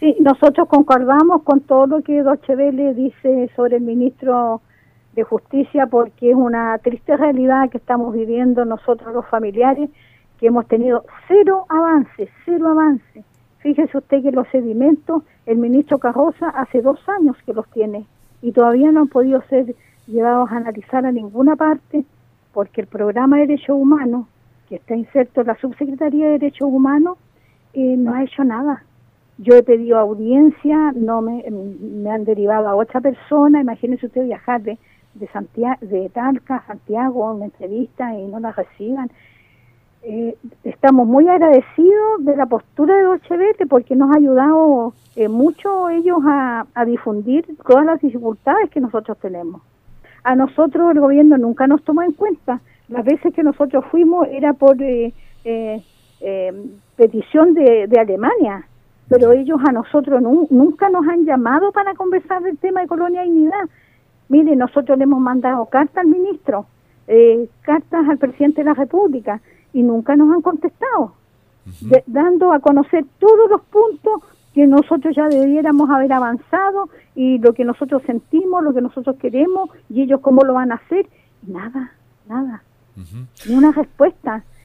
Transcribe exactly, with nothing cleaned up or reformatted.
Sí, nosotros concordamos con todo lo que Deutsche Welle dice sobre el ministro de Justicia, porque es una triste realidad que estamos viviendo nosotros los familiares, que hemos tenido cero avance, cero avance. Fíjese usted que los sedimentos, el ministro Carroza hace dos años que los tiene y todavía no han podido ser llevados a analizar a ninguna parte, porque el programa de Derechos Humanos, que está inserto en la Subsecretaría de Derechos Humanos, eh, no ha hecho nada. Yo he pedido audiencia, no me, me han derivado a otra persona. Imagínese usted viajar de, de, Santiago, de Talca a Santiago a una entrevista y no la reciban. Eh, estamos muy agradecidos de la postura de Deutsche Welle, porque nos ha ayudado eh, mucho ellos a, a difundir todas las dificultades que nosotros tenemos. A nosotros el gobierno nunca nos tomó en cuenta. Las veces que nosotros fuimos era por eh, eh, eh, petición de, de Alemania, pero ellos a nosotros nu nunca nos han llamado para conversar del tema de Colonia Dignidad. Mire, nosotros le hemos mandado cartas al ministro, eh, cartas al presidente de la República, y nunca nos han contestado, uh-huh. de, dando a conocer todos los puntos que nosotros ya debiéramos haber avanzado, y lo que nosotros sentimos, lo que nosotros queremos, y ellos cómo lo van a hacer. Nada, nada, uh-huh. ni una respuesta.